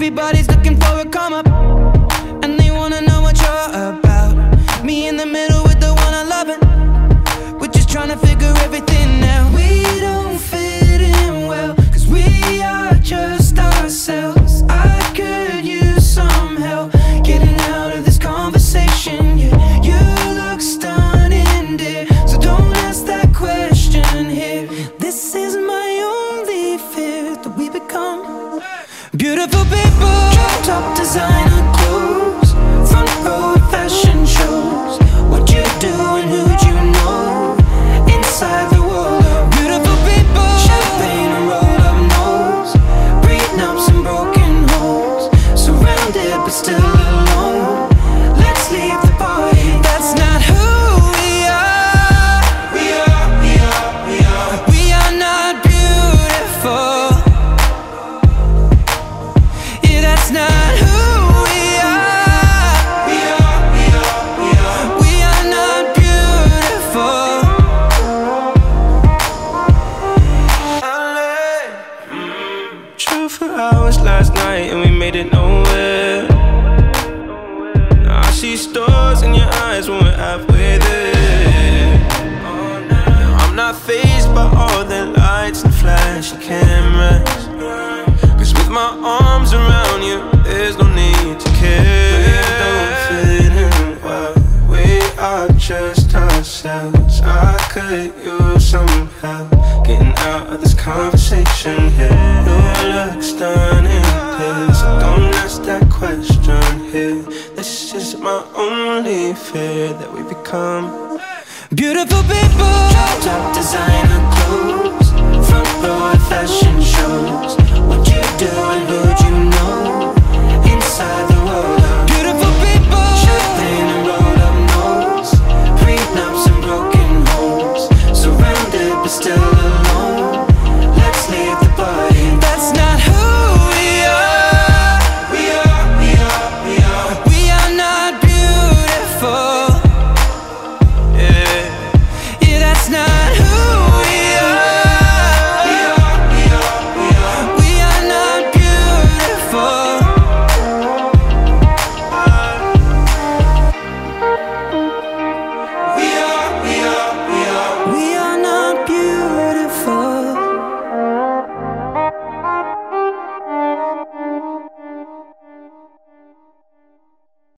Everybody's looking for a come up, and they wanna know what you're about. Me in the middle with the one I love it. We're just trying to figure everything out. We don't fit in well, cause we are just ourselves. I could use some help getting out of this conversation. Yeah, you look stunning, dear, so don't ask that question here. This is my only fear, that we become beautiful people. Drop top designer clothes, front row at fashion shows. What you do and who'd you know? Inside the world of beautiful people. Champagne and roll up nose, prenups and broken homes. Surrounded but still alone. Let's leave the party. That's not who we are. We are not beautiful. Yeah, that's not who we are. We are not beautiful. Drove for hours last night and we made it nowhere. Now I see stars in your eyes when we're halfway there. Now I'm not fazed by all the lights and flashy cameras, cause with my arms around you, there's no need to care. We don't fit in well, we are just ourselves. I could use some help getting out of this conversation here. You look stunning, please, so don't ask that question here. This is my only fear, that we become beautiful people. Drop top designer clothes, front row at fashion shows.